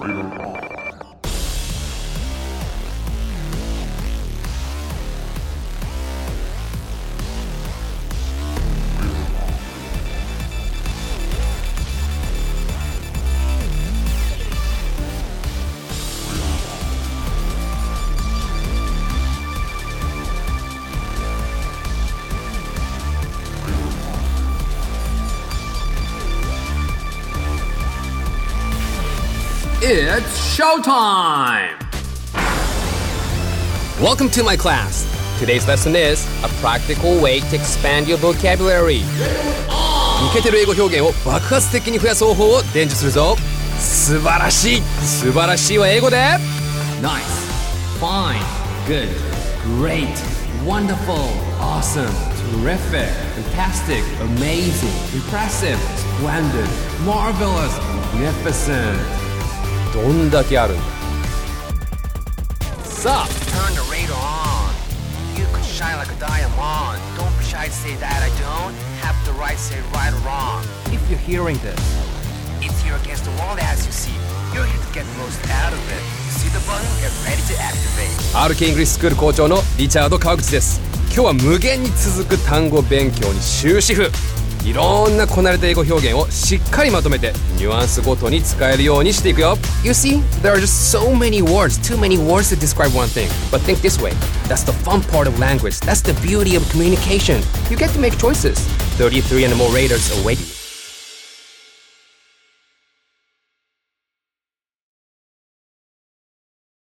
It's showtime! Welcome to my class. Today's lesson is a practical way to expand your vocabulary. イケてる英語表現を爆発的に増やす方法を伝授するぞ。素晴らしい。素晴らしいは英語で Nice, fine, good, great, wonderful, awesome, terrific, fantastic, amazing, impressive, splendid, marvelous, magnificent. どんだけあるんだ。さあ Turn the radio on. You could shine like a diamond. Don't be shy to say that I don't have the right to say right or wrong. If you're hearing this, It's here against the wall as you see. You're here to get the most out of it. You see the button? Get ready to activate. RK イングリッシュスクール校長のリチャード川口です。今日は無限に続く単語勉強に終止符。いろんなこなれた英語表現をしっかりまとめてニュアンスごとに使えるようにしていくよ。You see, there are just so many words, too many words to describe one thing. But think this way, that's the fun part of language. That's the beauty of communication. You get to make choices. 33 and more raters await you.